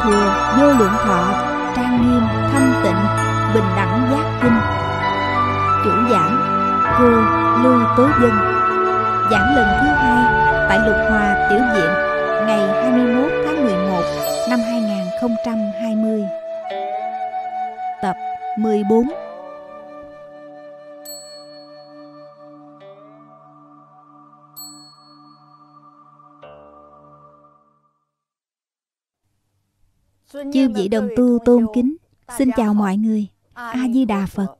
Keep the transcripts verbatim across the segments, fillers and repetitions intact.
thừa vô lượng thọ, trang nghiêm thanh tịnh, bình đẳng giác kinh. Chủ giảng cô Lưu Tố Dân. Giảng lần thứ hai tại Lục Hòa Tiểu Viện, ngày hai mươi mốt tháng mười một năm hai nghìn không trăm hai mươi. Tập mười bốn. Chư vị đồng tu tôn kính, xin chào mọi người. A Di Đà Phật.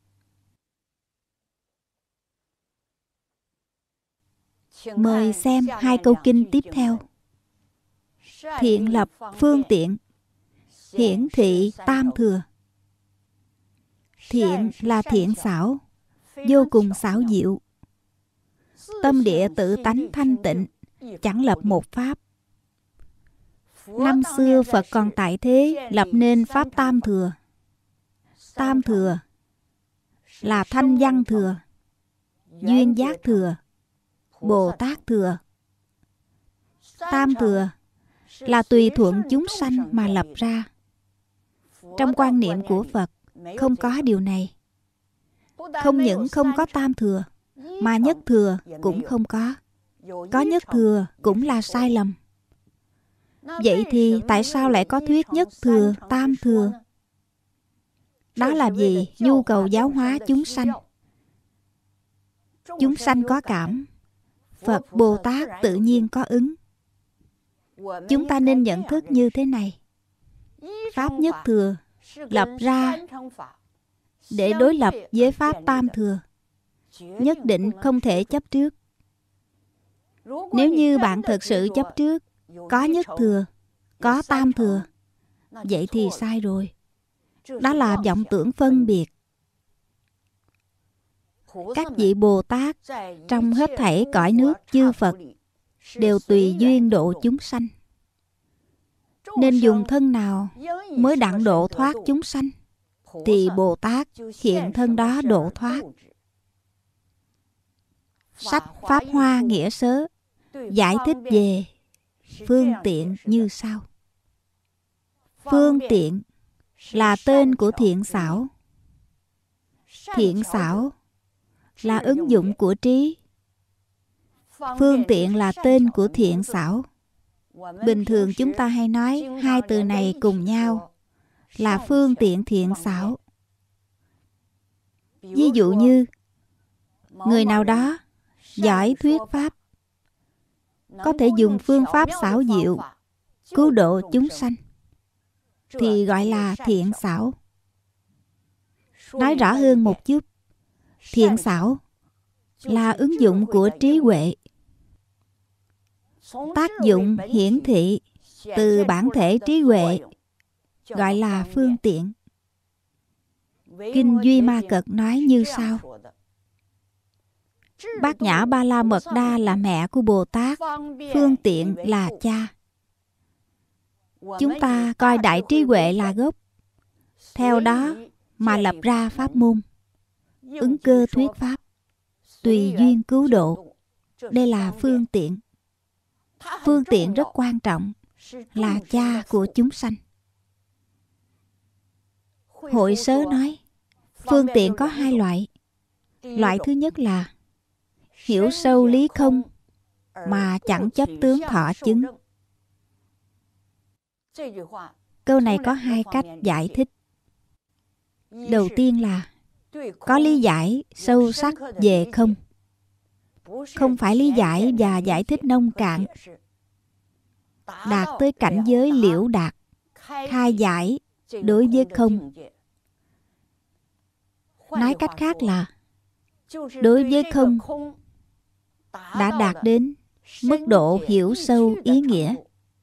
Mời xem hai câu kinh tiếp theo. Thiện lập phương tiện, hiển thị tam thừa. Thiện là thiện xảo, vô cùng xảo diệu. Tâm địa tự tánh thanh tịnh, chẳng lập một pháp. Năm xưa Phật còn tại thế, lập nên pháp tam thừa. Tam thừa là thanh văn thừa, duyên giác thừa, Bồ Tát thừa. Tam thừa là tùy thuận chúng sanh mà lập ra. Trong quan niệm của Phật không có điều này. Không những không có tam thừa, mà nhất thừa cũng không có. Có nhất thừa cũng là sai lầm. Vậy thì tại sao lại có thuyết nhất thừa, tam thừa? Đó là vì nhu cầu giáo hóa chúng sanh. Chúng sanh có cảm, Phật Bồ Tát tự nhiên có ứng. Chúng ta nên nhận thức như thế này. Pháp nhất thừa lập ra để đối lập với Pháp tam thừa, nhất định không thể chấp trước. Nếu như bạn thực sự chấp trước có nhất thừa, có tam thừa, vậy thì sai rồi. Đó là vọng tưởng phân biệt. Các vị Bồ Tát trong hết thảy cõi nước chư Phật đều tùy duyên độ chúng sanh. Nên dùng thân nào mới đặng độ thoát chúng sanh, thì Bồ Tát hiện thân đó độ thoát. Sách Pháp Hoa Nghĩa Sớ giải thích về phương tiện như sau. Phương tiện là tên của thiện xảo. Thiện xảo là ứng dụng của trí. Phương tiện là tên của thiện xảo. Bình thường chúng ta hay nói hai từ này cùng nhau là phương tiện thiện xảo. Ví dụ như người nào đó giỏi thuyết pháp, có thể dùng phương pháp xảo diệu cứu độ chúng sanh, thì gọi là thiện xảo. Nói rõ hơn một chút, thiện xảo là ứng dụng của trí huệ. Tác dụng hiển thị từ bản thể trí huệ gọi là phương tiện. Kinh Duy Ma Cật nói như sau. Bát Nhã Ba La Mật Đa là mẹ của Bồ Tát, phương tiện là cha. Chúng ta coi đại trí huệ là gốc, theo đó mà lập ra pháp môn, ứng cơ thuyết pháp, tùy duyên cứu độ. Đây là phương tiện. Phương tiện rất quan trọng, là cha của chúng sanh. Hội Sớ nói, phương tiện có hai loại. Loại thứ nhất là hiểu sâu lý không mà chẳng chấp tướng thọ chứng. Câu này có hai cách giải thích. Đầu tiên là có lý giải sâu sắc về không. Không phải lý giải và giải thích nông cạn, đạt tới cảnh giới liễu đạt, khai giải đối với không. Nói cách khác là đối với không đã đạt đến mức độ hiểu sâu ý nghĩa.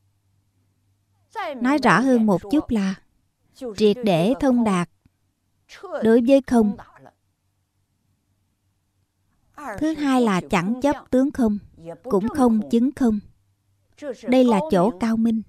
Nói rõ hơn một chút là triệt để thông đạt đối với không. Thứ hai là chẳng chấp tướng không, cũng không chứng không. Đây là chỗ cao minh.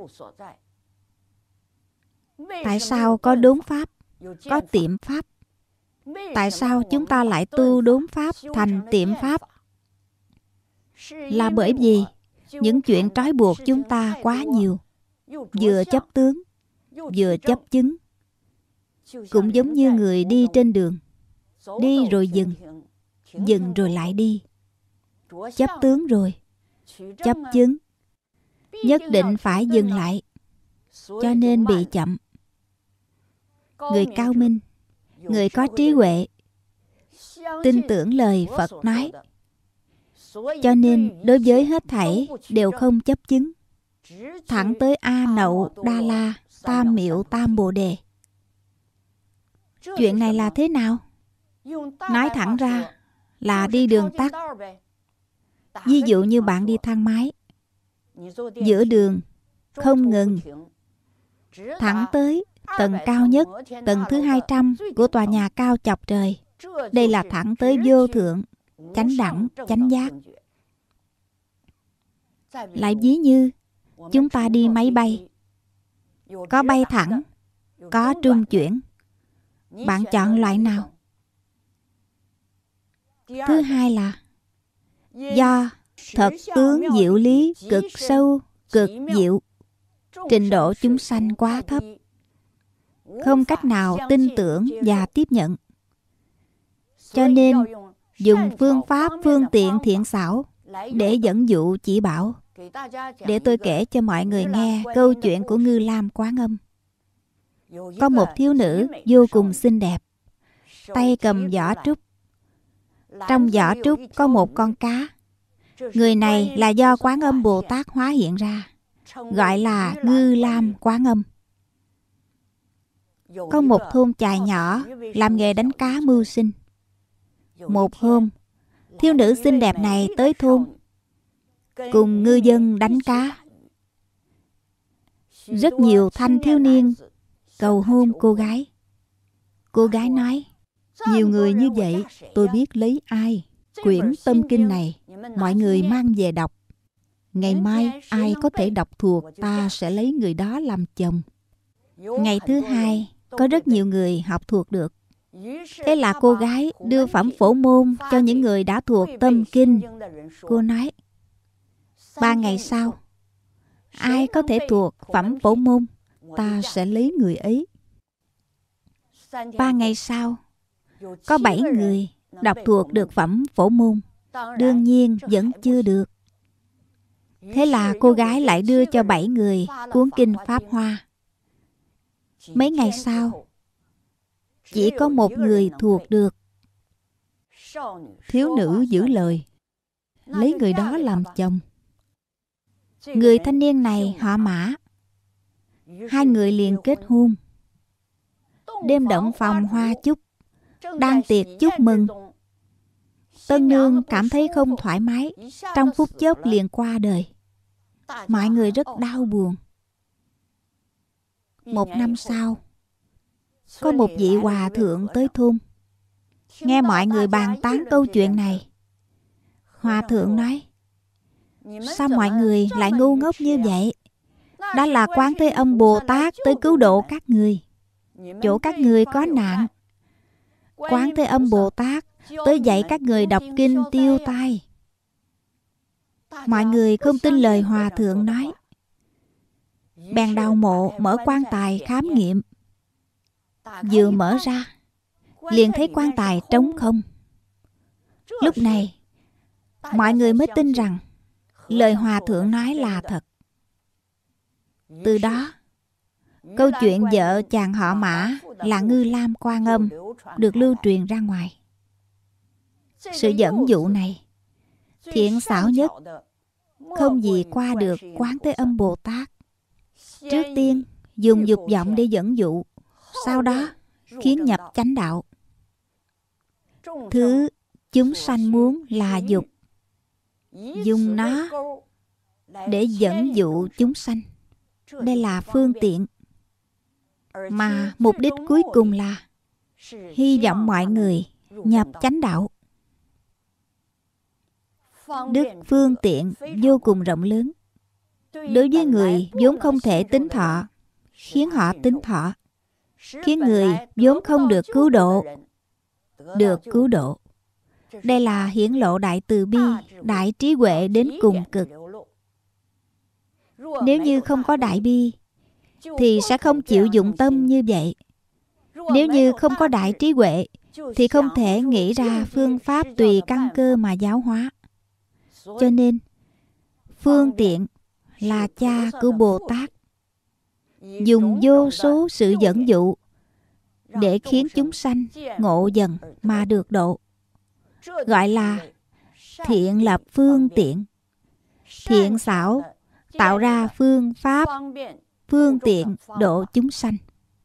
Tại sao có đốn pháp, có tiệm pháp? Tại sao chúng ta lại tu đốn pháp thành tiệm pháp? Là bởi vì những chuyện trói buộc chúng ta quá nhiều. vừa chấp tướng, vừa chấp chứng. Cũng giống như người đi trên đường, đi rồi dừng, dừng rồi lại đi. Chấp tướng rồi, chấp chứng, nhất định phải dừng lại, cho nên bị chậm. Người cao minh, người có trí huệ, tin tưởng lời Phật nói, cho nên đối với hết thảy đều không chấp chứng, thẳng tới A Nậu Đa La Tam Miệu Tam Bồ Đề. Chuyện này là thế nào? Nói thẳng ra là đi đường tắt. Ví dụ như bạn đi thang máy, giữa đường không ngừng, thẳng tới tầng cao nhất, tầng thứ hai trăm của tòa nhà cao chọc trời. Đây là thẳng tới vô thượng, chánh đẳng, chánh giác. Lại ví như chúng ta đi máy bay, có bay thẳng, có trung chuyển. Bạn chọn loại nào? Thứ hai là do thật tướng diệu lý cực sâu, cực diệu, trình độ chúng sanh quá thấp, không cách nào tin tưởng và tiếp nhận, cho nên dùng phương pháp phương tiện thiện xảo để dẫn dụ chỉ bảo. Để tôi kể cho mọi người nghe câu chuyện của Ngư Lam Quán Âm. Có một thiếu nữ vô cùng xinh đẹp, tay cầm giỏ trúc. Trong giỏ trúc có một con cá. Người này là do Quán Âm Bồ Tát hóa hiện ra, gọi là Ngư Lam Quán Âm. Có một thôn chài nhỏ làm nghề đánh cá mưu sinh. Một hôm, thiếu nữ xinh đẹp này tới thôn, cùng ngư dân đánh cá. Rất nhiều thanh thiếu niên cầu hôn cô gái. Cô gái nói: nhiều người như vậy, tôi biết lấy ai. Quyển tâm kinh này mọi người mang về đọc. Ngày mai ai có thể đọc thuộc, ta sẽ lấy người đó làm chồng. Ngày thứ hai, có rất nhiều người học thuộc được. Thế là cô gái đưa phẩm phổ môn cho những người đã thuộc tâm kinh. Cô nói: ba ngày sau, ai có thể thuộc phẩm phổ môn, ta sẽ lấy người ấy. Ba ngày sau, có bảy người đọc thuộc được phẩm phổ môn. Đương nhiên vẫn chưa được. Thế là cô gái lại đưa cho bảy người cuốn kinh Pháp Hoa. Mấy ngày sau, chỉ có một người thuộc được. Thiếu nữ giữ lời, lấy người đó làm chồng. Người thanh niên này họ Mã. Hai người liền kết hôn. Đêm động phòng hoa chúc, đang tiệc chúc mừng. Tân nương cảm thấy không thoải mái, trong phút chốc liền qua đời. Mọi người rất đau buồn. Một năm sau, có một vị hòa thượng tới thôn, nghe mọi người bàn tán câu chuyện này. Hòa thượng nói: sao mọi người lại ngu ngốc như vậy? Đó là Quán Thế Âm Bồ Tát tới cứu độ các người. Chỗ các người có nạn, Quán Thế Âm Bồ Tát tới dạy các người đọc kinh tiêu tai. Mọi người không tin lời hòa thượng nói, bèn đào mộ mở quan tài khám nghiệm. Vừa mở ra, liền thấy quan tài trống không. Lúc này, mọi người mới tin rằng lời hòa thượng nói là thật. Từ đó, câu chuyện vợ chàng họ Mã là Ngư Lam Quan Âm được lưu truyền ra ngoài. Sự dẫn dụ này thiện xảo nhất, không gì qua được Quán Thế Âm Bồ Tát. Trước tiên dùng dục vọng để dẫn dụ, sau đó khiến nhập chánh đạo. Thứ chúng sanh muốn là dục, dùng nó để dẫn dụ chúng sanh. Đây là phương tiện, mà mục đích cuối cùng là hy vọng mọi người nhập chánh đạo. Đức phương tiện vô cùng rộng lớn. Đối với người vốn không thể tính thọ, khiến họ tính thọ. Khiến người vốn không được cứu độ, được cứu độ. Đây là hiển lộ đại từ bi, đại trí huệ đến cùng cực. Nếu như không có đại bi thì sẽ không chịu dụng tâm như vậy. Nếu như không có đại trí huệ thì không thể nghĩ ra phương pháp tùy căn cơ mà giáo hóa. Cho nên phương tiện là cha của Bồ Tát, dùng vô số sự dẫn dụ để khiến chúng sanh ngộ dần mà được độ, gọi là thiện lập phương tiện. Thiện xảo tạo ra phương pháp, phương tiện độ chúng sanh.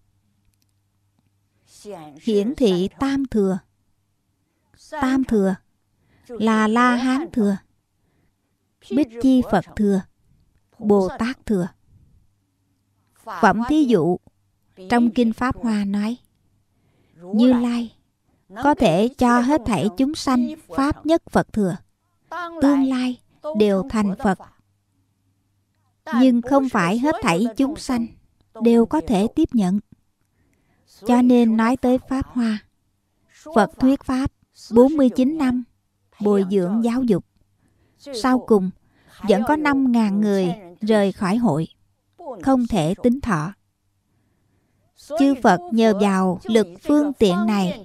Hiển thị tam thừa. Tam thừa là La Hán thừa, Bích Chi Phật thừa, Bồ Tát thừa. Phẩm thí dụ trong Kinh Pháp Hoa nói, Như Lai có thể cho hết thảy chúng sanh Pháp nhất Phật thừa, tương lai đều thành Phật. Nhưng không phải hết thảy chúng sanh đều có thể tiếp nhận. Cho nên nói tới Pháp Hoa, Phật thuyết Pháp bốn mươi chín năm bồi dưỡng giáo dục. Sau cùng vẫn có năm ngàn người rời khỏi hội, không thể tính thọ. Chư Phật nhờ vào lực phương tiện này,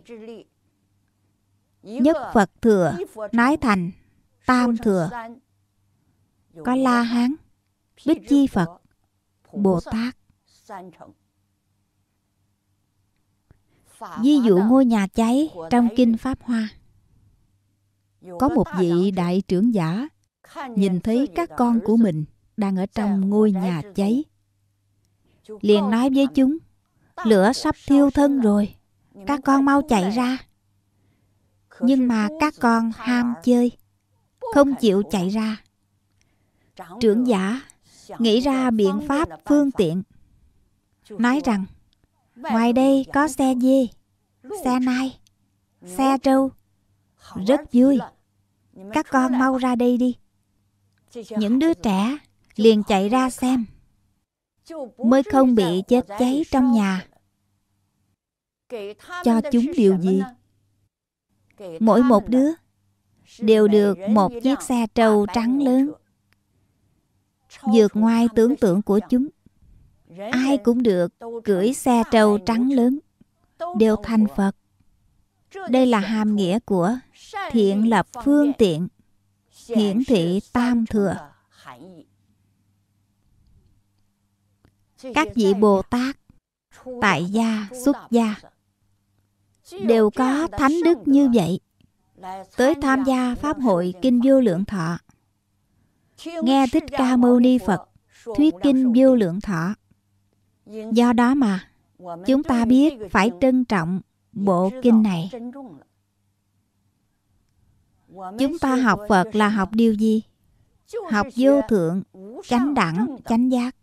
nhất Phật thừa nói thành tam thừa. Có La Hán, Bích Chi Phật, Bồ Tát. Ví dụ ngôi nhà cháy trong Kinh Pháp Hoa, có một vị đại trưởng giả nhìn thấy các con của mình đang ở trong ngôi nhà cháy, liền nói với chúng, lửa sắp thiêu thân rồi, các con mau chạy ra. Nhưng mà các con ham chơi, không chịu chạy ra. Trưởng giả nghĩ ra biện pháp phương tiện, nói rằng ngoài đây có xe dê, xe nai, xe trâu, rất vui, các con mau ra đây đi. Những đứa trẻ liền chạy ra xem, mới không bị chết cháy trong nhà. Cho chúng điều gì? Mỗi một đứa đều được một chiếc xe trâu trắng lớn, vượt ngoài tưởng tượng của chúng. Ai cũng được cưỡi xe trâu trắng lớn, đều thành Phật. Đây là hàm nghĩa của thiện lập phương tiện, hiển thị tam thừa. Các vị Bồ Tát, tại gia, xuất gia đều có thánh đức như vậy, tới tham gia Pháp hội Kinh Vô Lượng Thọ, nghe Thích Ca Mâu Ni Phật thuyết Kinh Vô Lượng Thọ. Do đó mà chúng ta biết phải trân trọng bộ kinh này. Chúng ta học Phật là học điều gì? Học vô thượng, chánh đẳng, chánh giác.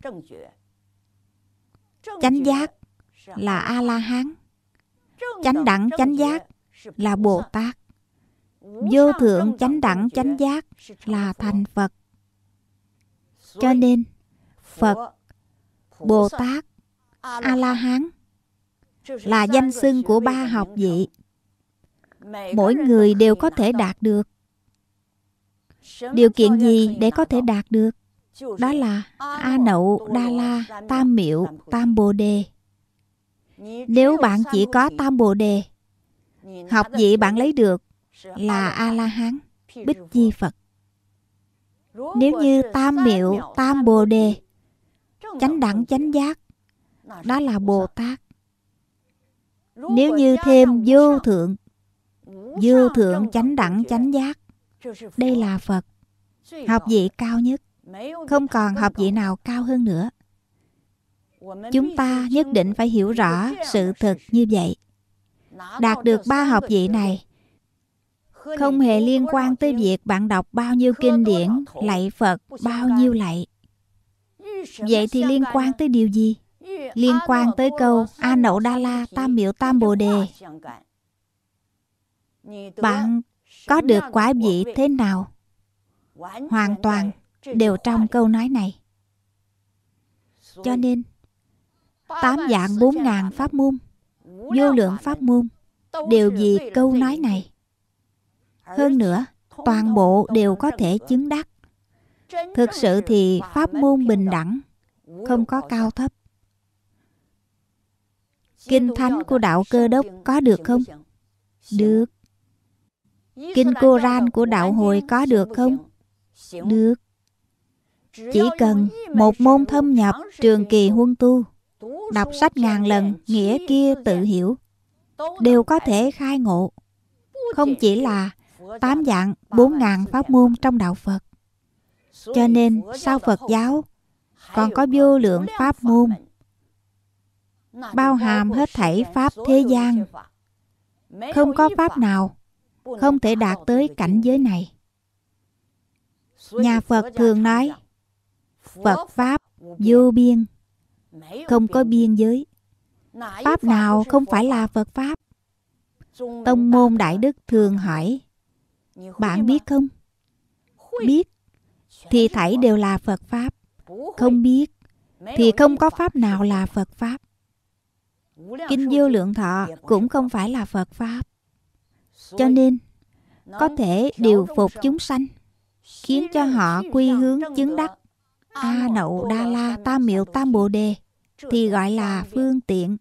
Chánh giác là A-la-hán, chánh đẳng, chánh giác là Bồ Tát, vô thượng, chánh đẳng, chánh giác là thành Phật. Cho nên Phật, Bồ Tát, A-la-hán là danh xưng của ba học vị. Mỗi người đều có thể đạt được. Điều kiện gì để có thể đạt được? Đó là A Nậu, Đa La, Tam Miệu, Tam Bồ Đề. Nếu bạn chỉ có Tam Bồ Đề, học vị bạn lấy được là A-la-hán, Bích Chi Phật. Nếu như Tam Miệu, Tam Bồ Đề, chánh đẳng, chánh giác, đó là Bồ Tát. Nếu như thêm vô thượng, vô thượng, chánh đẳng, chánh giác, đây là Phật. Học vị cao nhất, không còn học vị nào cao hơn nữa. Chúng ta nhất định phải hiểu rõ sự thật như vậy. Đạt được ba học vị này không hề liên quan tới việc bạn đọc bao nhiêu kinh điển, lạy Phật bao nhiêu lạy. Vậy thì liên quan tới điều gì? Liên quan tới câu A Nậu Đa La Tam Miệu Tam Bồ Đề. Bạn có được quả vị thế nào? Hoàn toàn đều trong câu nói này. Cho nên tám vạn bốn ngàn pháp môn, vô lượng pháp môn đều vì câu nói này. Hơn nữa, toàn bộ đều có thể chứng đắc. Thực sự thì pháp môn bình đẳng, không có cao thấp. Kinh thánh của đạo Cơ Đốc có được không? Được. Kinh Cô-ranh của đạo Hồi có được không? Được. Chỉ cần một môn thâm nhập trường kỳ huân tu, đọc sách ngàn lần, nghĩa kia tự hiểu, đều có thể khai ngộ. Không chỉ là tám dạng bốn ngàn pháp môn trong đạo Phật. Cho nên sau Phật giáo còn có vô lượng pháp môn, bao hàm hết thảy pháp thế gian. Không có pháp nào không thể đạt tới cảnh giới này. Nhà Phật thường nói Phật Pháp vô biên, không có biên giới. Pháp nào không phải là Phật Pháp? Tông môn Đại Đức thường hỏi, bạn biết không? Biết thì thảy đều là Phật Pháp. Không biết thì không có Pháp nào là Phật Pháp. Kinh Vô Lượng Thọ cũng không phải là Phật Pháp. Cho nên có thể điều phục chúng sanh, khiến cho họ quy hướng chứng đắc A Nậu Đa La Tam Miệu Tam Bồ Đề, thì gọi là phương tiện.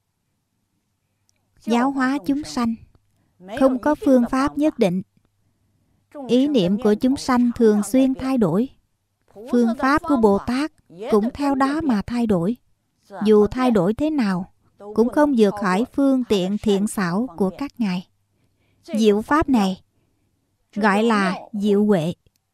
Giáo hóa chúng sanh không có phương pháp nhất định. Ý niệm của chúng sanh thường xuyên thay đổi. Phương pháp của Bồ Tát cũng theo đó mà thay đổi. Dù thay đổi thế nào cũng không vượt khỏi phương tiện thiện xảo của các ngài. Diệu pháp này gọi là diệu huệ.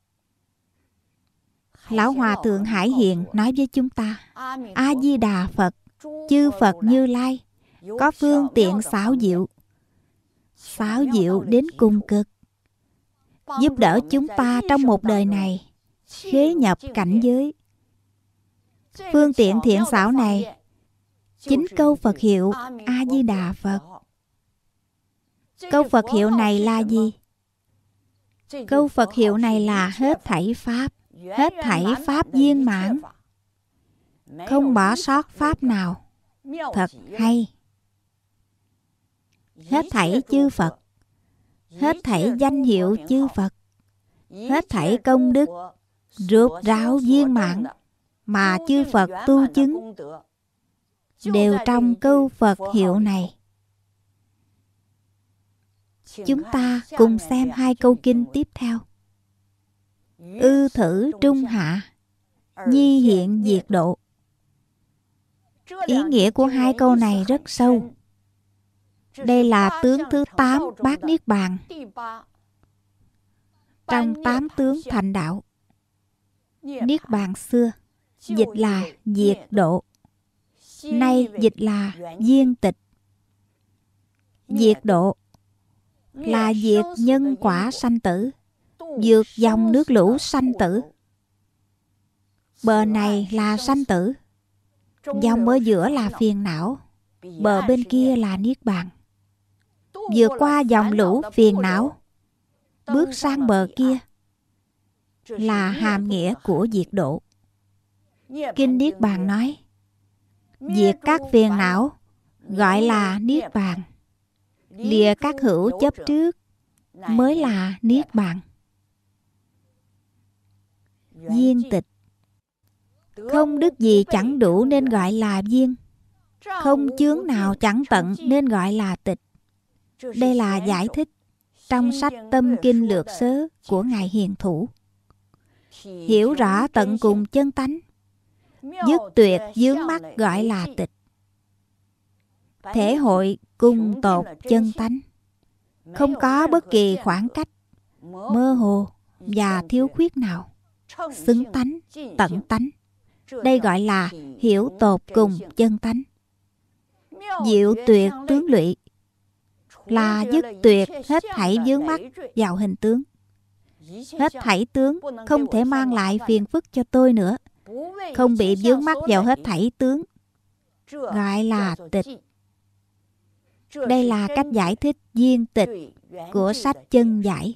Lão Hòa Thượng Hải Hiền nói với chúng ta, A Di Đà Phật, chư Phật Như Lai có phương tiện xảo diệu, xảo diệu đến cùng cực, giúp đỡ chúng ta trong một đời này khế nhập cảnh giới. Phương tiện thiện xảo này chính câu Phật hiệu A Di Đà Phật. Câu Phật hiệu này là gì? Câu Phật hiệu này là hết thảy pháp, hết thảy pháp viên mãn, không bỏ sót pháp nào. Thật hay. Hết thảy chư Phật, hết thảy danh hiệu chư Phật, hết thảy công đức rốt ráo viên mãn mà chư Phật tu chứng đều trong câu Phật hiệu này. Chúng ta cùng xem hai câu kinh tiếp theo. Ư thử trung hạ, nhi hiện diệt độ. Ý nghĩa của hai câu này rất sâu. Đây là tướng thứ tám Bát Niết Bàn trong tám tướng thành đạo. Niết Bàn xưa dịch là diệt độ, nay dịch là viên tịch. Diệt độ là diệt nhân quả sanh tử, vượt dòng nước lũ sanh tử. Bờ này là sanh tử, dòng ở giữa là phiền não, bờ bên kia là Niết Bàn. Vượt qua dòng lũ phiền não, bước sang bờ kia là hàm nghĩa của diệt độ. Kinh Niết Bàn nói, diệt các phiền não gọi là Niết Bàn, lìa các hữu chấp trước mới là Niết Bàn. Viên tịch, không đức gì chẳng đủ nên gọi là viên, không chướng nào chẳng tận nên gọi là tịch. Đây là giải thích trong sách Tâm Kinh Lược Sớ của Ngài Hiền Thủ. Hiểu rõ tận cùng chân tánh, dứt tuyệt vướng mắc gọi là tịch. Thể hội cùng tột chân tánh, không có bất kỳ khoảng cách, mơ hồ và thiếu khuyết nào, xứng tánh, tận tánh. Đây gọi là hiểu tột cùng chân tánh. Diệu tuyệt tướng lụy là dứt tuyệt hết thảy vướng mắc vào hình tướng. Hết thảy tướng không thể mang lại phiền phức cho tôi nữa, không bị vướng mắc vào hết thảy tướng, gọi là tịch. Đây là cách giải thích viên tịch của sách Chân Giải.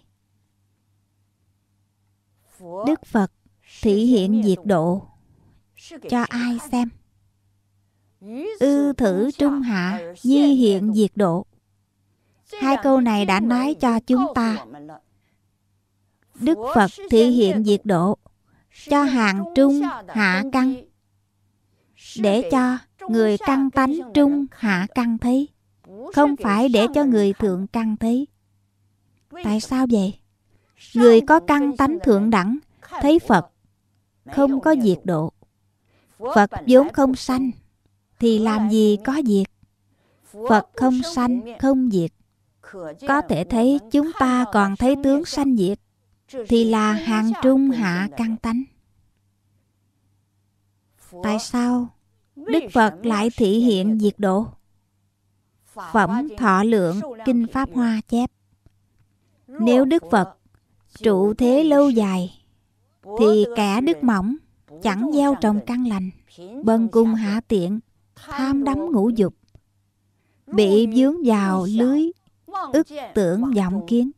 Đức Phật thị hiện diệt độ cho ai xem? Ư thử trung hạ, nhi hiện diệt độ. Hai câu này đã nói cho chúng ta Đức Phật thị hiện diệt độ cho hàng trung hạ căn, để cho người căn tánh trung hạ căn thấy, không phải để cho người thượng căn thấy. Tại sao vậy? Người có căn tánh thượng đẳng thấy Phật không có diệt độ. Phật vốn không sanh thì làm gì có diệt. Phật không sanh không diệt. Có thể thấy chúng ta còn thấy tướng sanh diệt thì là hàng trung hạ căn tánh. Tại sao Đức Phật lại thị hiện diệt độ? Phẩm Thọ Lượng Kinh Pháp Hoa chép: nếu Đức Phật trụ thế lâu dài thì kẻ đức mỏng chẳng gieo trồng căn lành, bần cùng hạ tiện, tham đắm ngũ dục, bị vướng vào lưới ức tưởng vọng kiến.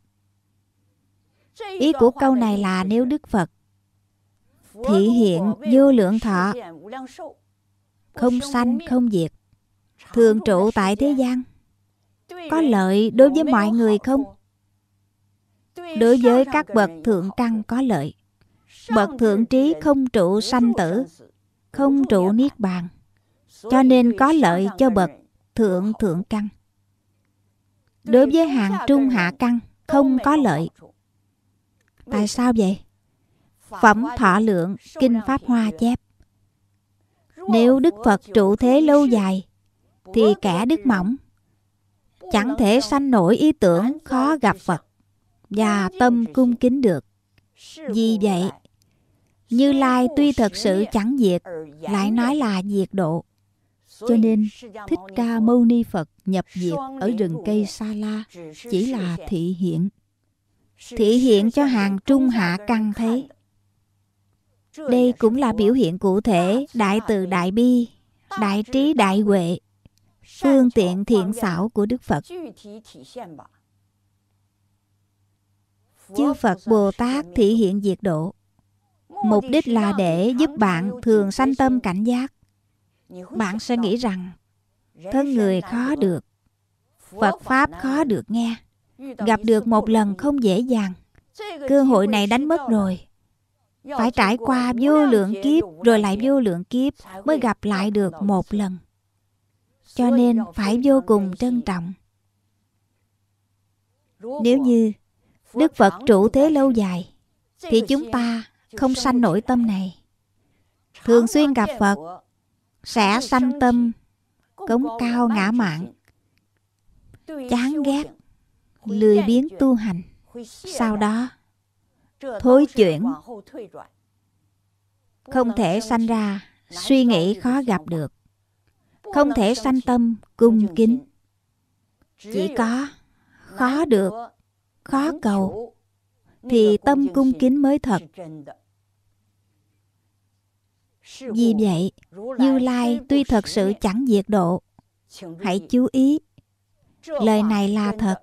Ý của câu này là nếu Đức Phật thị hiện vô lượng thọ, không sanh không diệt, thường trụ tại thế gian, có lợi đối với mọi người không? Đối với các bậc thượng căn có lợi. Bậc thượng trí không trụ sanh tử, không trụ niết bàn, cho nên có lợi cho bậc thượng thượng căn. Đối với hàng trung hạ căn không có lợi. Tại sao vậy? Phẩm Thọ Lượng Kinh Pháp Hoa chép: nếu Đức Phật trụ thế lâu dài thì kẻ đức mỏng chẳng thể sanh nổi ý tưởng khó gặp Phật và tâm cung kính được. Vì vậy, Như Lai tuy thật sự chẳng diệt, lại nói là diệt độ. Cho nên Thích Ca Mâu Ni Phật nhập diệt ở rừng cây Sa La chỉ là thị hiện. Thị hiện cho hàng trung hạ căn thấy. Đây cũng là biểu hiện cụ thể đại từ đại bi, đại trí đại huệ, phương tiện thiện xảo của Đức Phật. Chư Phật Bồ Tát thị hiện diệt độ, mục đích là để giúp bạn thường sanh tâm cảnh giác. Bạn sẽ nghĩ rằng thân người khó được, Phật Pháp khó được nghe, gặp được một lần không dễ dàng, cơ hội này đánh mất rồi. Phải trải qua vô lượng kiếp rồi lại vô lượng kiếp mới gặp lại được một lần. Cho nên phải vô cùng trân trọng. Nếu như Đức Phật trụ thế lâu dài thì chúng ta không sanh nổi tâm này. Thường xuyên gặp Phật sẽ sanh tâm cống cao ngã mạn, chán ghét, lười biếng tu hành, sau đó thối chuyển, không thể sanh ra suy nghĩ khó gặp được, không thể sanh tâm cung kính. Chỉ có khó được, khó cầu thì tâm cung kính mới thật. Vì vậy, Như Lai tuy thật sự chẳng diệt độ. Hãy chú ý, lời này là thật.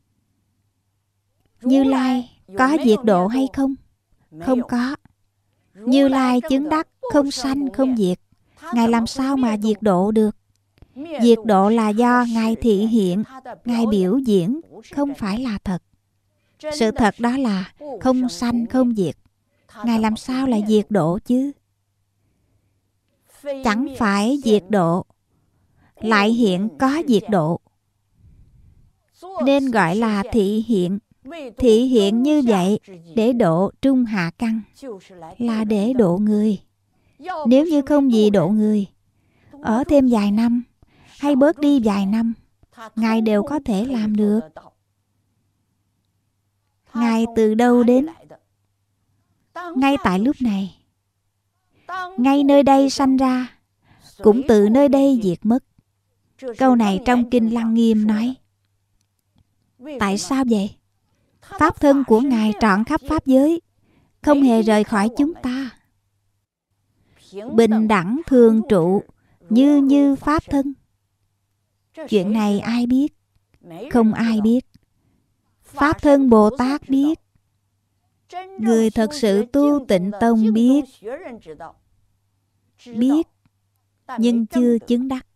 Như Lai có diệt độ hay không? Không có. Như Lai chứng đắc không sanh không diệt. Ngài làm sao mà diệt độ được? Diệt độ là do Ngài thị hiện, Ngài biểu diễn, không phải là thật. Sự thật đó là không sanh không diệt. Ngài làm sao lại diệt độ chứ? Chẳng phải diệt độ, lại hiện có diệt độ, nên gọi là thị hiện. Thị hiện như vậy để độ trung hạ căn, là để độ người. Nếu như không vì độ người, ở thêm vài năm hay bớt đi vài năm, Ngài đều có thể làm được. Ngài từ đâu đến? Ngay tại lúc này, ngay nơi đây sanh ra, cũng từ nơi đây diệt mất. Câu này trong Kinh Lăng Nghiêm nói. Tại sao vậy? Pháp thân của Ngài trọn khắp Pháp giới, không hề rời khỏi chúng ta. Bình đẳng thường trụ, như như Pháp thân. Chuyện này ai biết? Không ai biết. Pháp thân Bồ Tát biết. Người thật sự tu Tịnh Tông biết. Biết, nhưng chưa chứng đắc.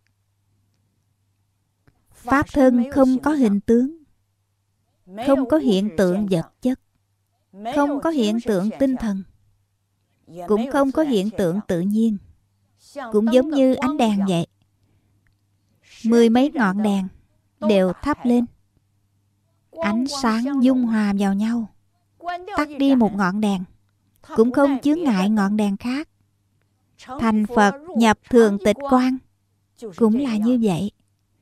Pháp thân không có hình tướng, không có hiện tượng vật chất, không có hiện tượng tinh thần. cũng không có hiện tượng tự nhiên, cũng giống như ánh đèn vậy. Mười mấy ngọn đèn đều thắp lên, ánh sáng dung hòa vào nhau. Tắt đi một ngọn đèn cũng không chướng ngại ngọn đèn khác. Thành Phật nhập thường tịch quang cũng là như vậy.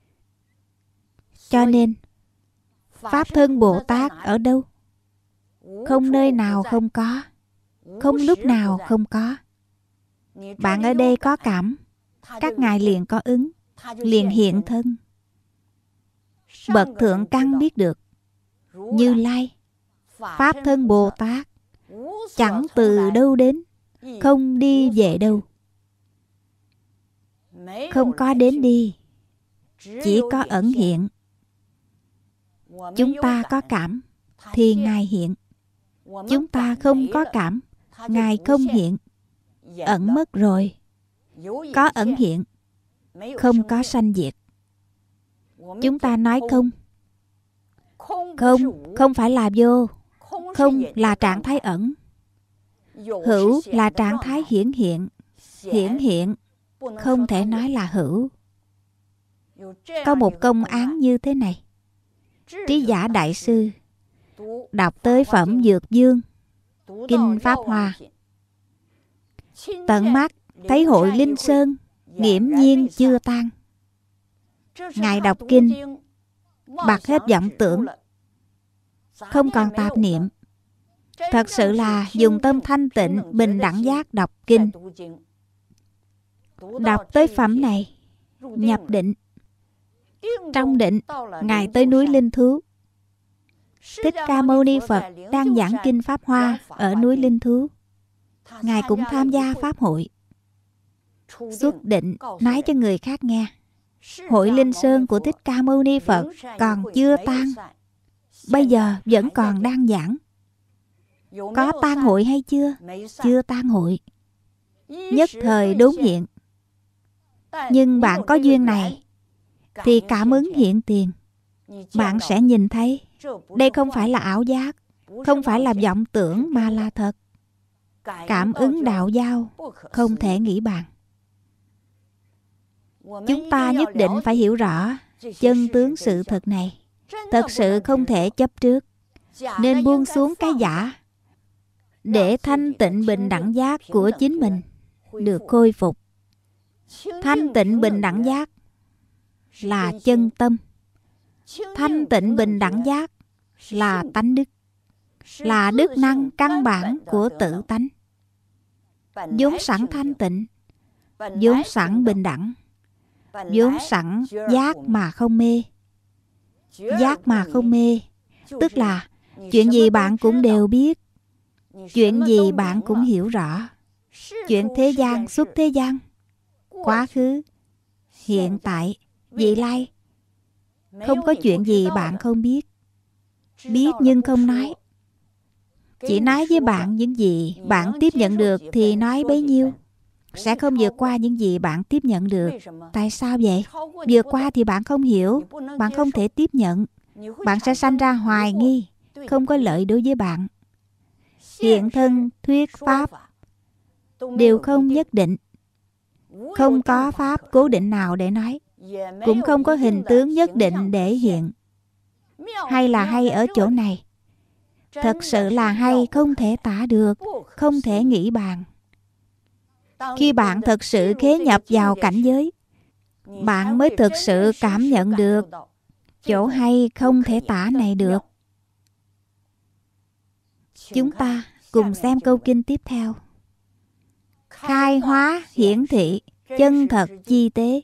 Cho nên Pháp thân Bồ Tát ở đâu? Không nơi nào không có, không lúc nào không có. Bạn ở đây có cảm, các ngài liền có ứng, liền hiện thân. Bậc thượng căn biết được, Như Lai Pháp thân Bồ Tát chẳng từ đâu đến, không đi về đâu. Không có đến đi, chỉ có ẩn hiện. Chúng ta có cảm thì ngài hiện, chúng ta không có cảm, ngài không hiện. Ẩn mất rồi, có ẩn hiện, không có sanh diệt. Chúng ta nói không, không, không phải là vô. Không là trạng thái ẩn, hữu là trạng thái hiển hiện. Hiển hiện không thể nói là hữu. Có một công án như thế này. Trí Giả Đại Sư đọc tới phẩm Dược Dương, Kinh Pháp Hoa, tận mắt thấy hội Linh Sơn nghiễm nhiên chưa tan. Ngài đọc kinh bạc hết vọng tưởng, không còn tạp niệm. Thật sự là dùng tâm thanh tịnh bình đẳng giác đọc kinh. Đọc tới phẩm này, nhập định. Trong định, ngài tới núi Linh Thú. Thích Ca Mâu Ni Phật đang giảng kinh Pháp Hoa ở núi Linh Thú. Ngài cũng tham gia pháp hội. Xuất định nói cho người khác nghe, hội Linh Sơn của Thích Ca Mâu Ni Phật còn chưa tan, bây giờ vẫn còn đang giảng. Có tan hội hay chưa? Chưa tan hội. Nhất thời đốn hiện. Nhưng bạn có duyên này thì cảm ứng hiện tiền. Bạn sẽ nhìn thấy đây không phải là ảo giác, không phải là vọng tưởng mà là thật. Cảm ứng đạo giao không thể nghĩ bàn. Chúng ta nhất định phải hiểu rõ chân tướng sự thật này. Thật sự không thể chấp trước, nên buông xuống cái giả, để thanh tịnh bình đẳng giác của chính mình được khôi phục. Thanh tịnh bình đẳng giác là chân tâm. Thanh tịnh bình đẳng giác là tánh đức, là đức năng căn bản của tự tánh. Vốn sẵn thanh tịnh, vốn sẵn bình đẳng, vốn sẵn giác mà không mê. Giác mà không mê, tức là chuyện gì bạn cũng đều biết, chuyện gì bạn cũng hiểu rõ. Chuyện thế gian xuất thế gian, quá khứ, hiện tại, vị lai, không có chuyện gì bạn không biết. Biết nhưng không nói. Chỉ nói với bạn những gì bạn tiếp nhận được thì nói bấy nhiêu, sẽ không vượt qua những gì bạn tiếp nhận được. Tại sao vậy? Vượt qua thì bạn không hiểu, bạn không thể tiếp nhận. Bạn sẽ sanh ra hoài nghi, không có lợi đối với bạn. Hiện thân thuyết pháp đều không nhất định. Không có pháp cố định nào để nói, cũng không có hình tướng nhất định để hiện. Hay là hay ở chỗ này, thật sự là hay không thể tả được, không thể nghĩ bàn. Khi bạn thật sự khế nhập vào cảnh giới, bạn mới thực sự cảm nhận được chỗ hay không thể tả này được. Chúng ta cùng xem câu kinh tiếp theo. Khai hóa hiển thị chân thật chi tế.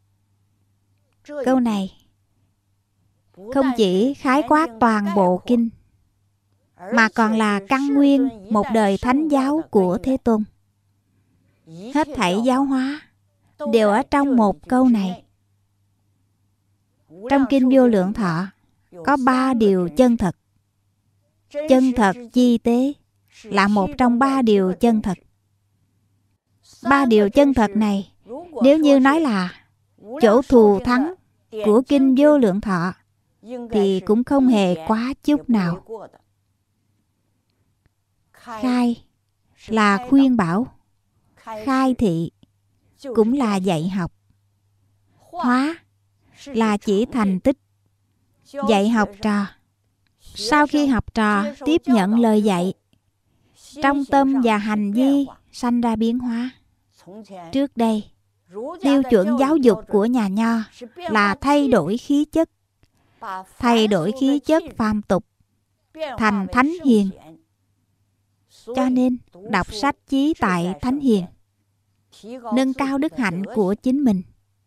Câu này không chỉ khái quát toàn bộ kinh, mà còn là căn nguyên một đời thánh giáo của Thế Tôn. Hết thảy giáo hóa đều ở trong một câu này. Trong kinh Vô Lượng Thọ có ba điều chân thật. Chân thật chi tế là một trong ba điều chân thật. Ba điều chân thật này, nếu như nói là chỗ thù thắng của kinh Vô Lượng Thọ, thì cũng không hề quá chút nào. Khai là khuyên bảo. Khai thị cũng là dạy học. Hóa là chỉ thành tích. Dạy học trò. Sau khi học trò tiếp nhận lời dạy, trong tâm và hành vi sanh ra biến hóa. Trước đây, tiêu chuẩn giáo dục của nhà Nho là thay đổi khí chất, thay đổi khí chất phàm tục thành thánh hiền. Cho nên đọc sách chí tại thánh hiền, nâng cao đức hạnh của chính mình.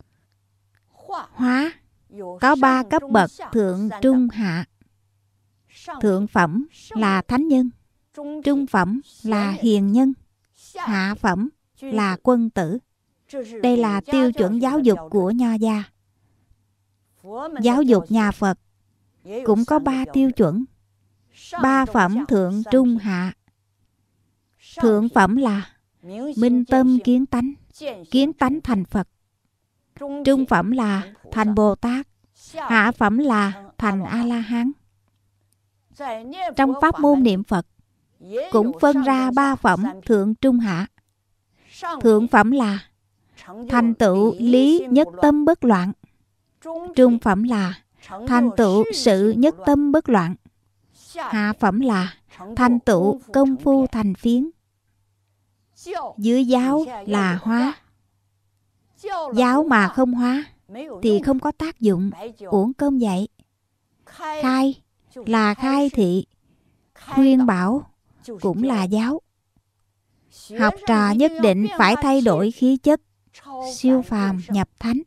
Hóa có ba cấp bậc thượng trung hạ. Thượng phẩm là thánh nhân, trung phẩm là hiền nhân, hạ phẩm là quân tử. Đây là tiêu chuẩn giáo dục của Nho gia. Giáo dục nhà Phật cũng có ba tiêu chuẩn. Ba phẩm thượng trung hạ. Thượng phẩm là minh tâm kiến tánh, kiến tánh thành Phật. Trung phẩm là thành Bồ Tát. Hạ phẩm là thành A-la-hán. Trong pháp môn niệm Phật cũng phân ra ba phẩm thượng trung hạ. Thượng phẩm là thành tựu lý nhất tâm bất loạn. Trung phẩm là thành tựu sự nhất tâm bất loạn. Hạ phẩm là thành tựu công phu thành phiến. Dưới giáo là hóa. Giáo mà không hóa thì không có tác dụng, uổng công dạy. Khai là khai thị, khuyên bảo cũng là giáo. Học trò nhất định phải thay đổi khí chất, siêu phàm nhập thánh.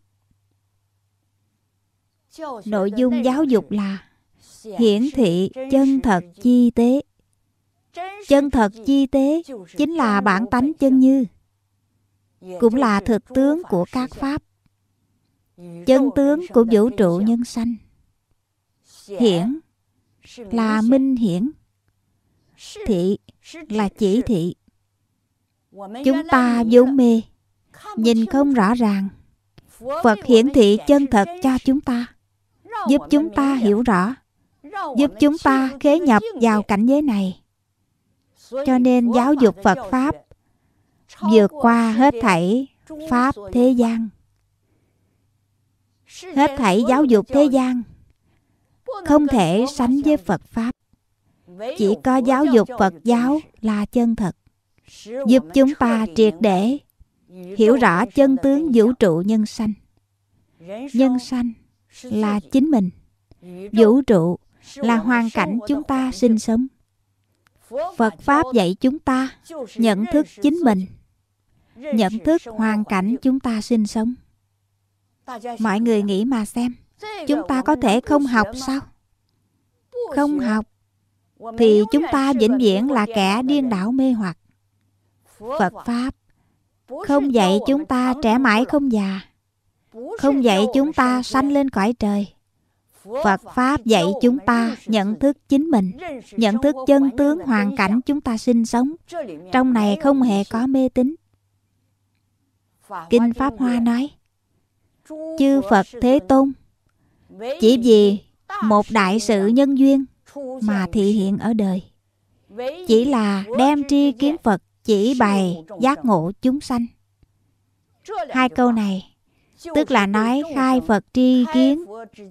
Nội dung giáo dục là hiển thị chân thật chi tế. Chân thật chi tế chính là bản tánh chân như, cũng là thực tướng của các pháp, chân tướng của vũ trụ nhân sanh. Hiển là minh hiển, thị là chỉ thị. Chúng ta vốn mê, nhìn không rõ ràng. Phật hiển thị chân thật cho chúng ta, giúp chúng ta hiểu rõ, giúp chúng ta khế nhập vào cảnh giới này. Cho nên giáo dục Phật Pháp vượt qua hết thảy Pháp thế gian. Hết thảy giáo dục thế gian không thể sánh với Phật Pháp. Chỉ có giáo dục Phật giáo là chân thật, giúp chúng ta triệt để hiểu rõ chân tướng vũ trụ nhân sanh. Nhân sanh là chính mình, vũ trụ là hoàn cảnh chúng ta sinh sống. Phật Pháp dạy chúng ta nhận thức chính mình, nhận thức hoàn cảnh chúng ta sinh sống. Mọi người nghĩ mà xem, chúng ta có thể không học sao? Không học thì chúng ta vĩnh viễn là kẻ điên đảo mê hoặc. Phật Pháp không dạy chúng ta trẻ mãi không già, không dạy chúng ta sanh lên cõi trời. Phật Pháp dạy chúng ta nhận thức chính mình, nhận thức chân tướng hoàn cảnh chúng ta sinh sống. Trong này không hề có mê tín. Kinh Pháp Hoa nói, chư Phật Thế Tôn chỉ vì một đại sự nhân duyên mà thị hiện ở đời, chỉ là đem tri kiến Phật chỉ bày giác ngộ chúng sanh. Hai câu này tức là nói khai Phật tri kiến,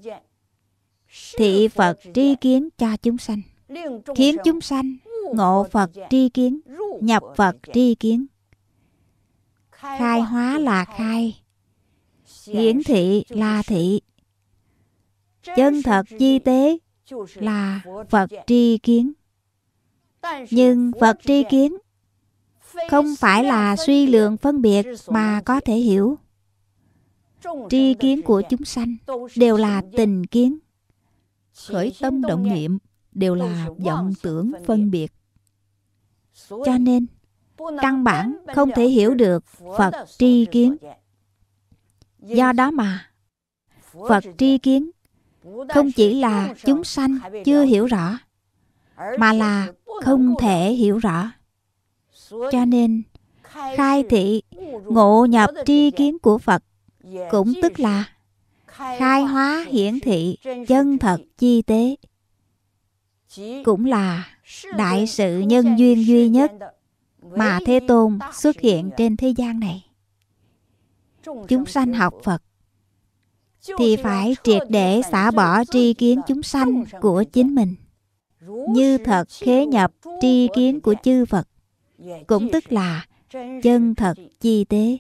thị Phật tri kiến cho chúng sanh, khiến chúng sanh ngộ Phật tri kiến, nhập Phật tri kiến. Khai hóa là khai, hiển thị là thị, chân thật chi tế là Phật tri kiến. Nhưng Phật tri kiến không phải là suy lượng phân biệt mà có thể hiểu. Tri kiến của chúng sanh đều là tình kiến, khởi tâm động niệm đều là vọng tưởng phân biệt. Cho nên căn bản không thể hiểu được Phật tri kiến. Do đó mà Phật tri kiến không chỉ là chúng sanh chưa hiểu rõ, mà là không thể hiểu rõ. Cho nên khai thị ngộ nhập tri kiến của Phật cũng tức là khai hóa hiển thị chân thật chi tế, cũng là đại sự nhân duyên duy nhất mà Thế Tôn xuất hiện trên thế gian này. Chúng sanh học Phật thì phải triệt để xả bỏ tri kiến chúng sanh của chính mình, như thật khế nhập tri kiến của chư Phật, cũng tức là chân thật chi tế.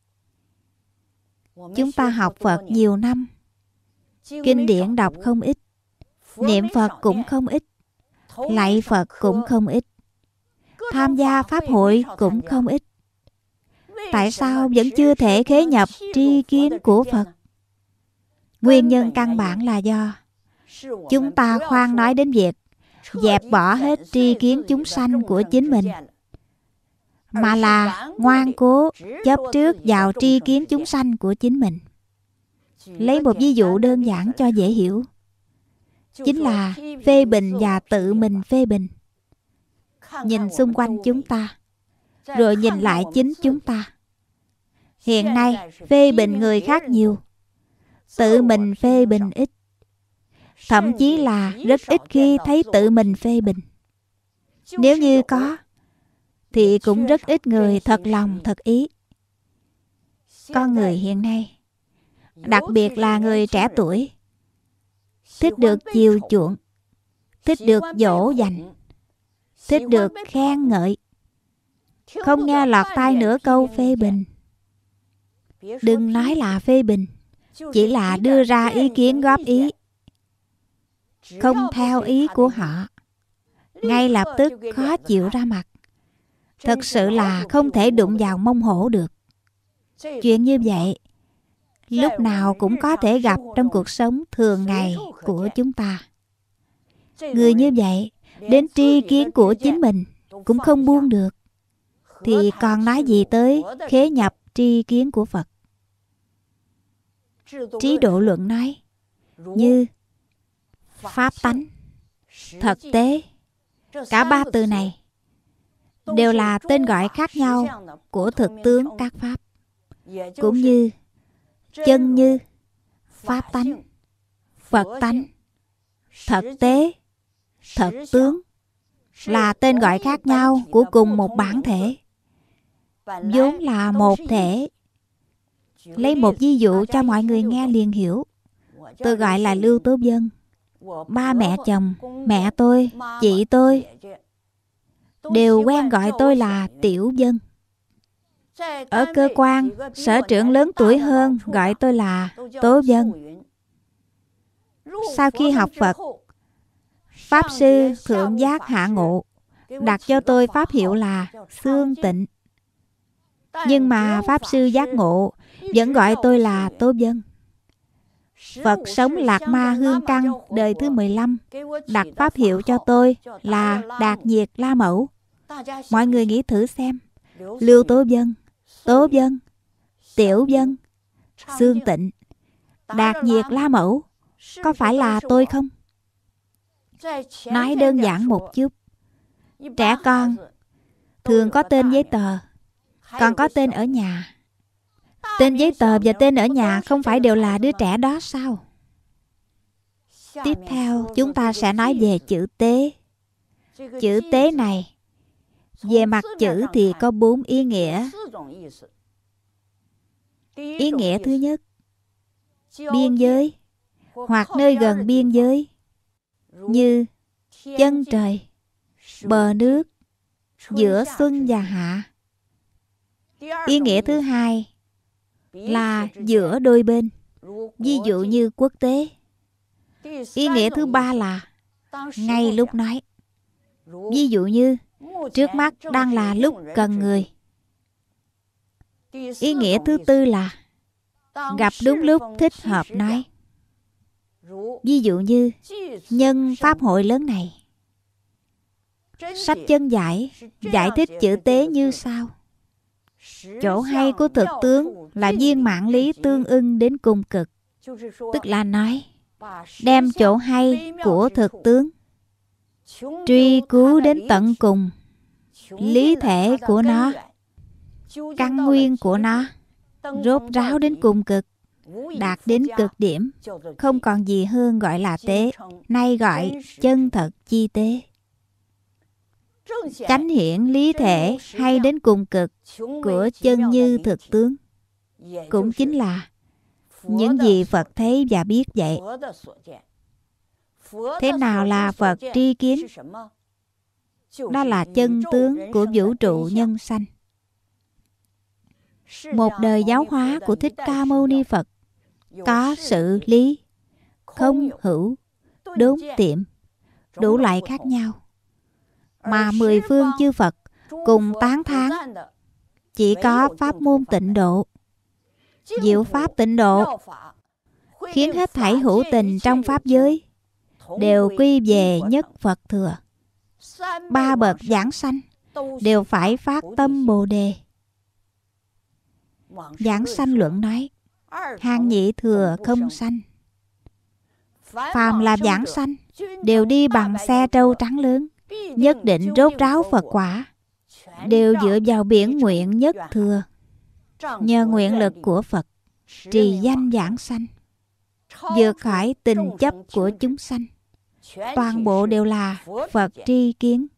Chúng ta học Phật nhiều năm, kinh điển đọc không ít, niệm Phật cũng không ít, lạy Phật cũng không ít, tham gia pháp hội cũng không ít. Tại sao vẫn chưa thể khế nhập tri kiến của Phật? Nguyên nhân căn bản là do chúng ta khoan nói đến việc dẹp bỏ hết tri kiến chúng sanh của chính mình, mà là ngoan cố chấp trước vào tri kiến chúng sanh của chính mình. Lấy một ví dụ đơn giản cho dễ hiểu, chính là phê bình và tự mình phê bình. Nhìn xung quanh chúng ta, rồi nhìn lại chính chúng ta. Hiện nay phê bình người khác nhiều, tự mình phê bình ít. Thậm chí là rất ít khi thấy tự mình phê bình. Nếu như có, thì cũng rất ít người thật lòng thật ý. Con người hiện nay, đặc biệt là người trẻ tuổi, thích được chiều chuộng, thích được dỗ dành, thích được khen ngợi, không nghe lọt tai nửa câu phê bình. Đừng nói là phê bình, chỉ là đưa ra ý kiến góp ý, không theo ý của họ, ngay lập tức khó chịu ra mặt. Thật sự là không thể đụng vào mông hổ được. Chuyện như vậy lúc nào cũng có thể gặp trong cuộc sống thường ngày của chúng ta. Người như vậy đến tri kiến của chính mình cũng không buông được, thì còn nói gì tới khế nhập tri kiến của Phật. Trí Độ Luận nói như pháp tánh, thực tế, cả ba từ này đều là tên gọi khác nhau của thực tướng các pháp, cũng như chân như, pháp tánh, Phật tánh, thực tế, thật tướng là tên gọi khác nhau của cùng một bản thể, vốn là một thể. Lấy một ví dụ cho mọi người nghe liền hiểu. Tôi gọi là Lưu Tố Vân. Ba mẹ chồng, mẹ tôi, chị tôi đều quen gọi tôi là Tiểu Vân. Ở cơ quan, sở trưởng lớn tuổi hơn gọi tôi là Tố Vân. Sau khi học Phật, Pháp Sư Thượng Giác Hạ Ngộ đặt cho tôi pháp hiệu là Xương Tịnh. Nhưng mà Pháp Sư Giác Ngộ vẫn gọi tôi là Tố Vân. Phật sống Lạc Ma Hương Căn đời thứ mười lăm đặt pháp hiệu cho tôi là Đạt Nhiệt La Mẫu. Mọi người nghĩ thử xem, Lưu Tố Vân, Tố Vân, Tiểu Vân, Xương Tịnh, Đạt Nhiệt La Mẫu có phải là tôi không? Nói đơn giản một chút, trẻ con thường có tên giấy tờ, còn có tên ở nhà. Tên giấy tờ và tên ở nhà không phải đều là đứa trẻ đó sao? Tiếp theo chúng ta sẽ nói về chữ tế. Chữ tế này, về mặt chữ thì có bốn ý nghĩa. Ý nghĩa thứ nhất, biên giới hoặc nơi gần biên giới, như chân trời, bờ nước, giữa xuân và hạ. Ý nghĩa thứ hai là giữa đôi bên, ví dụ như quốc tế. Ý nghĩa thứ ba là ngay lúc nói, ví dụ như trước mắt đang là lúc cần người. Ý nghĩa thứ tư là gặp đúng lúc thích hợp nói, ví dụ như nhân pháp hội lớn này. Sách Chân Giải giải thích chữ tế như sau: chỗ hay của thực tướng là viên mãn lý tương ưng đến cùng cực. Tức là nói, đem chỗ hay của thực tướng truy cứu đến tận cùng, lý thể của nó, căn nguyên của nó, rốt ráo đến cùng cực, đạt đến cực điểm, không còn gì hơn gọi là tế, nay gọi chân thật chi tế. chánh hiển lý thể hay đến cùng cực của chân như thực tướng, cũng chính là những gì Phật thấy và biết vậy. Thế nào là Phật tri kiến? Đó là chân tướng của vũ trụ nhân sanh. Một đời giáo hóa của Thích Ca Mâu Ni Phật có sự lý, không hữu, đốn tiệm, đủ loại khác nhau, mà mười phương chư Phật cùng tán thán chỉ có pháp môn tịnh độ. Diệu pháp tịnh độ khiến hết thảy hữu tình trong pháp giới đều quy về nhất Phật thừa. Ba bậc giảng sanh đều phải phát tâm Bồ Đề. Giảng sanh luận nói, hàng nhị thừa không sanh. Phàm là giảng sanh đều đi bằng xe trâu trắng lớn, nhất định rốt ráo Phật quả, đều dựa vào biển nguyện nhất thừa. Nhờ nguyện lực của Phật trì danh giảng sanh, vượt khỏi tình chấp của chúng sanh, toàn bộ đều là Phật tri kiến.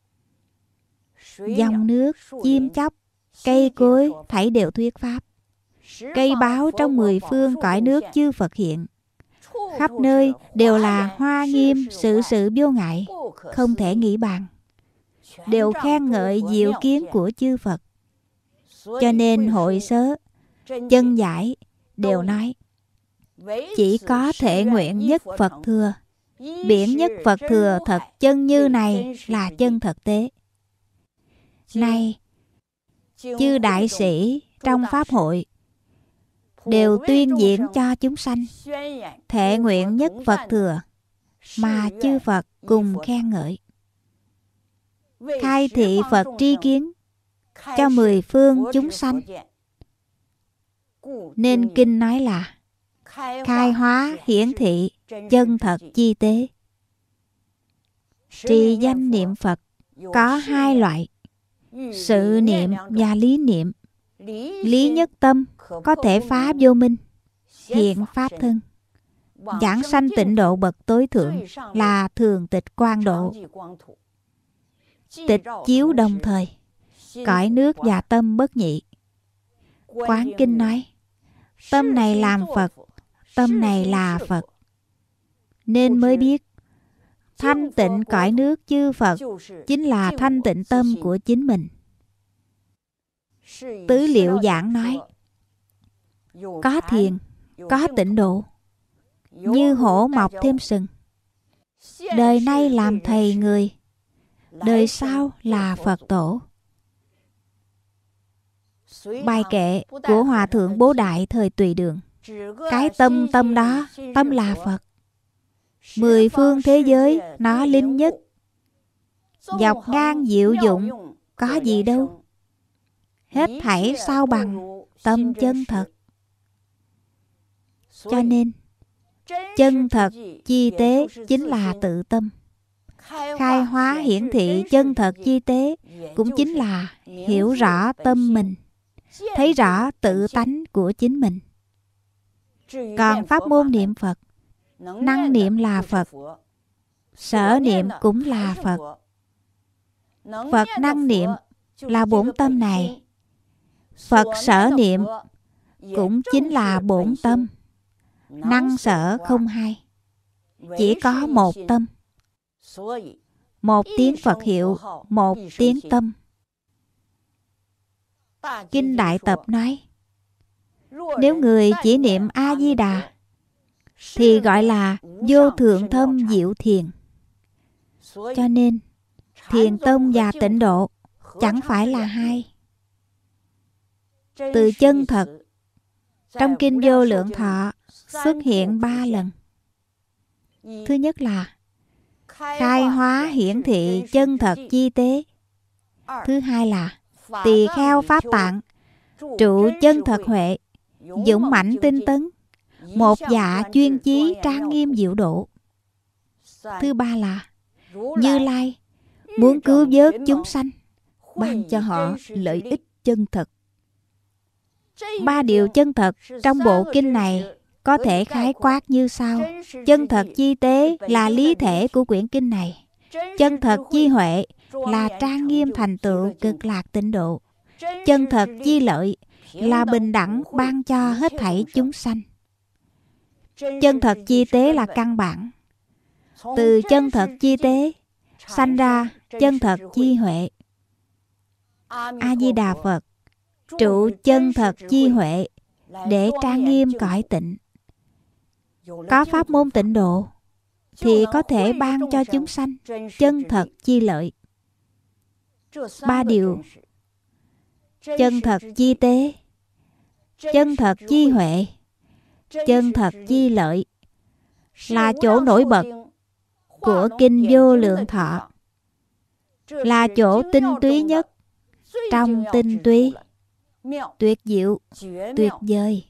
Dòng nước, chim chóc, cây cối thảy đều thuyết pháp. Cây báo trong mười phương cõi nước chư Phật hiện, khắp nơi đều là hoa nghiêm, sự sự vô ngại, không thể nghĩ bàn, đều khen ngợi diệu kiến của chư Phật. Cho nên hội sớ, chân giải đều nói, chỉ có thể nguyện nhất Phật thừa. Biển nhất Phật thừa thật chân như này là chân thật tế. Này, chư đại sĩ trong pháp hội đều tuyên diễn cho chúng sanh thể nguyện nhất Phật thừa, mà chư Phật cùng khen ngợi. Khai thị Phật tri kiến cho mười phương chúng sanh, nên kinh nói là khai hóa hiển thị chân thật chi tế. Trì danh niệm Phật có hai loại, sự niệm và lý niệm. Lý nhất tâm có thể phá vô minh, hiện pháp thân. Giảng sanh tịnh độ bậc tối thượng là thường tịch quang độ. Tịch chiếu đồng thời, cõi nước và tâm bất nhị. Quán kinh nói, tâm này làm Phật, tâm này là Phật. Nên mới biết, thanh tịnh cõi nước chư Phật chính là thanh tịnh tâm của chính mình. Tứ liệu giảng nói, có thiền, có tịnh độ, như hổ mọc thêm sừng. Đời nay làm thầy người, đời sau là Phật tổ. Bài kệ của Hòa Thượng Bố Đại thời Tùy Đường, cái tâm tâm đó, tâm là Phật. Mười phương thế giới nó linh nhất, dọc ngang diệu dụng, có gì đâu. Hết thảy sao bằng tâm chân thật. Cho nên chân thật chi tế chính là tự tâm. Khai hóa hiển thị chân thật chi tế cũng chính là hiểu rõ tâm mình, thấy rõ tự tánh của chính mình. Còn pháp môn niệm Phật, năng niệm là Phật, sở niệm cũng là Phật. Phật năng niệm là bổn tâm này, Phật sở niệm cũng chính là bổn tâm. Năng sở không hai, chỉ có một tâm. Một tiếng Phật hiệu, một tiếng tâm. Kinh Đại Tập nói, nếu người chỉ niệm A-di-đà thì gọi là vô thượng thâm diệu thiền. Cho nên thiền tông và tịnh độ chẳng phải là hai. Từ chân thật trong Kinh Vô Lượng Thọ xuất hiện ba lần. Thứ nhất là khai hóa hiển thị chân thật chi tế. Thứ hai là tỳ kheo pháp tạng trụ chân thật huệ, dũng mãnh tinh tấn, một dạ chuyên chí trang nghiêm diệu độ. Thứ ba là Như Lai muốn cứu vớt chúng sanh, ban cho họ lợi ích chân thật. Ba điều chân thật trong bộ kinh này có thể khái quát như sau. Chân thật chi tế là lý thể của quyển kinh này. Chân thật chi huệ là trang nghiêm thành tựu cực lạc tịnh độ. Chân thật chi lợi là bình đẳng ban cho hết thảy chúng sanh. Chân thật chi tế là căn bản. Từ chân thật chi tế sanh ra chân thật chi huệ. A Di Đà Phật trụ chân thật chi huệ để trang nghiêm cõi tịnh. Có pháp môn tịnh độ thì có thể ban cho chúng sanh chân thật chi lợi. Ba điều: chân thật chi tế, chân thật chi huệ, chân thật chi lợi là chỗ nổi bật của Kinh Vô Lượng Thọ, là chỗ tinh túy nhất trong tinh túy, tuyệt diệu, tuyệt vời.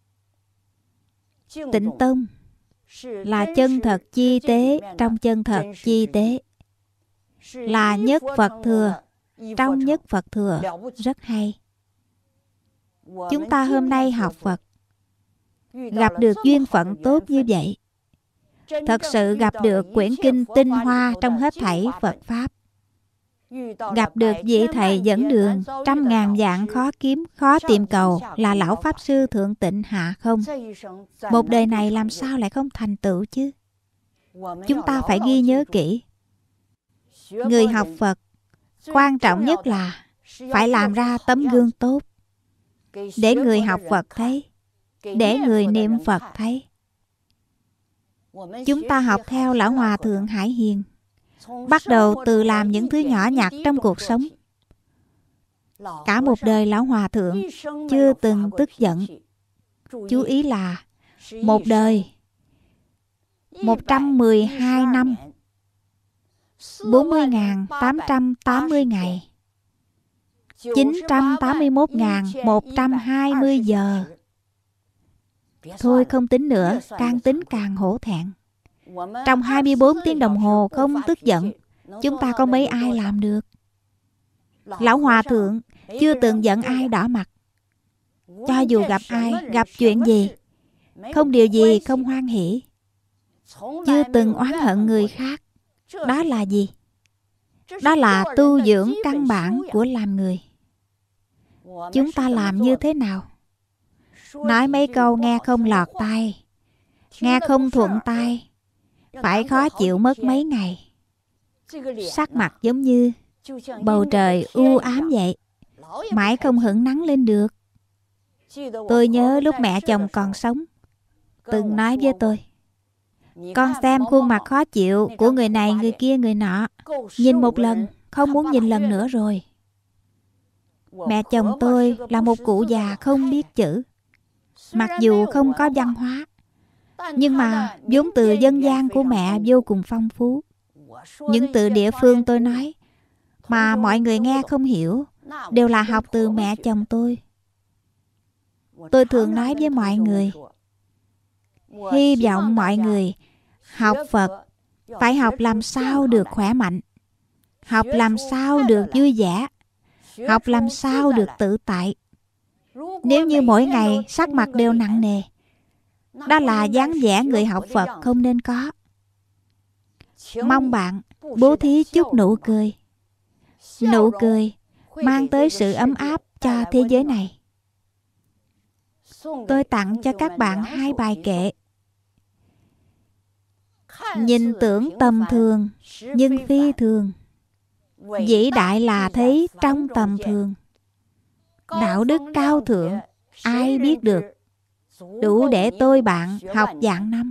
Tịnh Tông là chân thật chi tế trong chân thật chi tế, là nhất Phật thừa trong nhất Phật thừa. Rất hay. Chúng ta hôm nay học Phật, gặp được duyên phận tốt như vậy, thật sự gặp được quyển kinh tinh hoa trong hết thảy Phật Pháp, gặp được vị thầy dẫn đường trăm ngàn vạn khó kiếm, khó tìm cầu là Lão Pháp Sư Thượng Tịnh Hạ Không. Một đời này làm sao lại không thành tựu chứ? Chúng ta phải ghi nhớ kỹ. Người học Phật, quan trọng nhất là phải làm ra tấm gương tốt, để người học Phật thấy, để người niệm Phật thấy. Chúng ta học theo Lão Hòa Thượng Hải Hiền, bắt đầu từ làm những thứ nhỏ nhặt trong cuộc sống. Cả một đời Lão Hòa Thượng chưa từng tức giận. Chú ý là một đời, một trăm mười hai năm, bốn mươi nghìn tám trăm tám mươi ngày, chín trăm tám mươi mốt nghìn một trăm hai mươi giờ. Thôi không tính nữa, càng tính càng hổ thẹn. Trong hai mươi bốn tiếng đồng hồ không tức giận, chúng ta có mấy ai làm được? Lão Hòa Thượng chưa từng giận ai đỏ mặt. Cho dù gặp ai, gặp chuyện gì, không điều gì không hoan hỉ. Chưa từng oán hận người khác. Đó là gì? Đó là tu dưỡng căn bản của làm người. Chúng ta làm như thế nào? Nói mấy câu nghe không lọt tai, nghe không thuận tai, phải khó chịu mất mấy ngày. Sắc mặt giống như bầu trời u ám vậy, mãi không hửng nắng lên được. Tôi nhớ lúc mẹ chồng còn sống, từng nói với tôi: con xem khuôn mặt khó chịu của người này, người kia, người nọ, nhìn một lần, không muốn nhìn lần nữa rồi. Mẹ chồng tôi là một cụ già không biết chữ. Mặc dù không có văn hóa, nhưng mà vốn từ dân gian của mẹ vô cùng phong phú. Những từ địa phương tôi nói mà mọi người nghe không hiểu, đều là học từ mẹ chồng tôi. Tôi thường nói với mọi người, hy vọng mọi người học Phật phải học làm sao được khỏe mạnh, học làm sao được vui vẻ, học làm sao được tự tại. Nếu như mỗi ngày sắc mặt đều nặng nề, đó là dáng vẻ người học Phật không nên có. Mong bạn bố thí chút nụ cười. Nụ cười mang tới sự ấm áp cho thế giới này. Tôi tặng cho các bạn hai bài kệ. Nhìn tưởng tầm thường, nhưng phi thường. Vĩ đại là thấy trong tầm thường. Đạo đức cao thượng, ai biết được. Đủ để tôi bạn học vạn năm.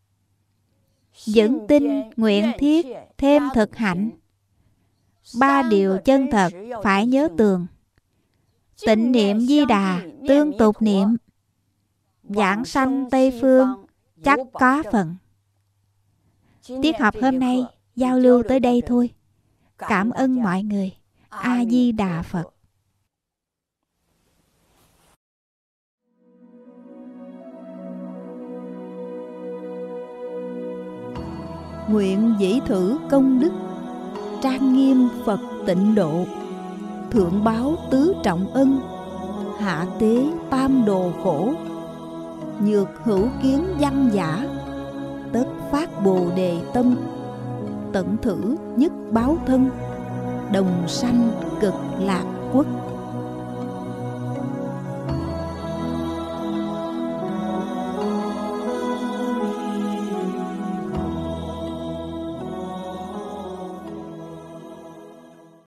Vững tin, nguyện thiết, thêm thực hạnh. Ba điều chân thật phải nhớ tường. Tịnh niệm Di Đà, tương tục niệm. Giảng sanh Tây Phương, chắc có phần. Tiết học hôm nay giao lưu tới đây thôi. Cảm ơn mọi người. A Di Đà Phật. Nguyện dĩ thử công đức, trang nghiêm Phật tịnh độ, thượng báo tứ trọng ân, hạ tế tam đồ khổ. Nhược hữu kiến văn giả, tất phát bồ đề tâm, tận thử nhất báo thân, đồng sanh cực lạc quốc.